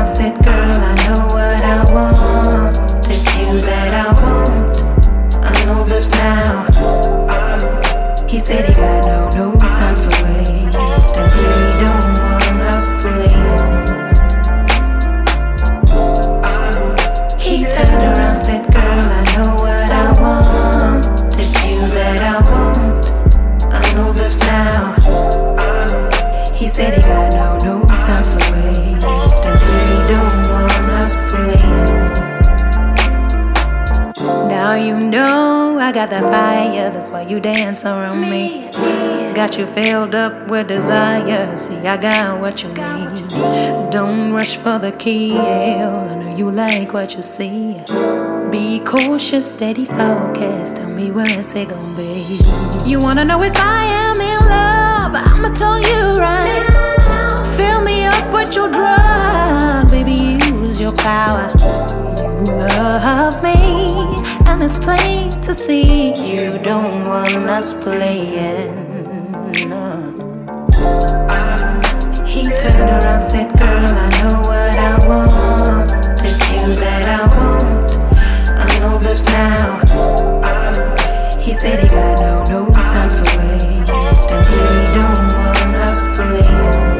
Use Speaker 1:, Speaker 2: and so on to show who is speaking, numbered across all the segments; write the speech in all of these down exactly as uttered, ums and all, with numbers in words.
Speaker 1: around, said, girl, I know what I want. It's you that I want. I know this now. He said he got no, no time to waste, and he don't want us playing. He turned around, said, girl, I know what I want. It's you that I want. I know this now. He said he got no, no time to waste, and he don't want us playing. Now you know I got that fire, that's why you dance around me. Got you filled up with desire, see I got what you need. Don't rush for the kill, I know you like what you see. Be cautious, steady focus, tell me what's it gon' be. You wanna know if I am in love, I'ma tell you right. Fill me up with your drug, baby, use your power. You love me, and it's plain to see you don't want us playing. No. He turned around, said, girl, I know what I want. It's you that I want. I know this now. He said he got no, no time to waste, and he don't want us playing.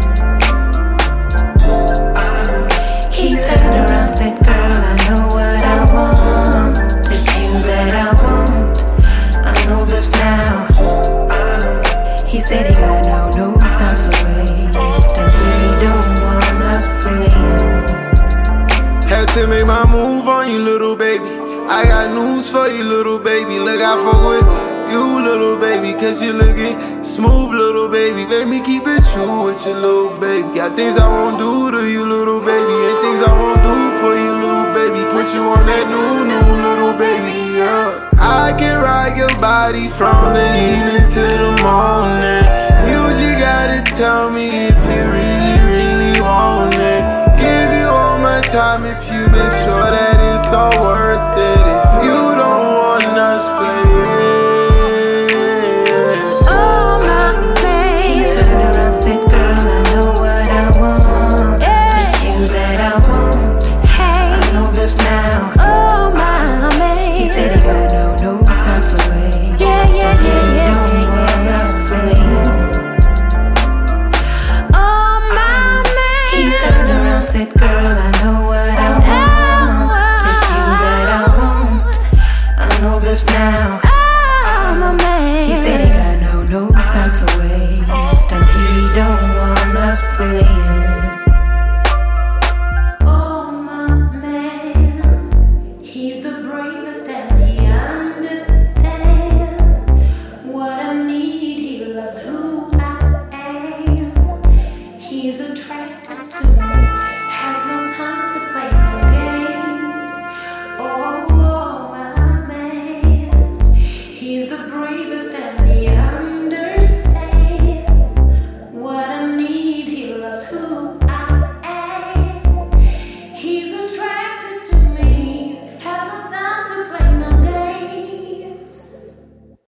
Speaker 1: He turned around, said, girl, I know what I want. It's you that I want. I know this now. He said he got no, no time to waste, and he don't want us playing.
Speaker 2: Had to make my move on you, little baby. I got news for you, little baby. Look, I fuck with you, little baby, cause you looking smooth, little baby. Let me keep it true with you, little baby. Got things I won't do to you, little baby, and things I won't do for you, little baby. Put you on that new, new, little baby, yeah. I can ride your body from the evening to the morning. You just gotta tell me if you really, really want it. Give you all my time if you make sure that it's all worth it. If you don't want us playing.
Speaker 1: Oh, my babe. He turned around, said, girl, I know what I want. It's you that I want. Hey, I know this now. Oh, my babe. He said he got no, no time to waste. Yeah, yeah, yeah, yeah. He don't want us playing. Oh, my man. He turned around, said, girl, I know what I want. It's you that I want. I know this now. Oh, my man. He said he got no, no time to waste, and he don't want us playing. Oh, my man. He's the bravest and he understands what I need. He loves who I am. He's attracted to me, has no time to play no games. Oh, my man. He's the bravest and he understands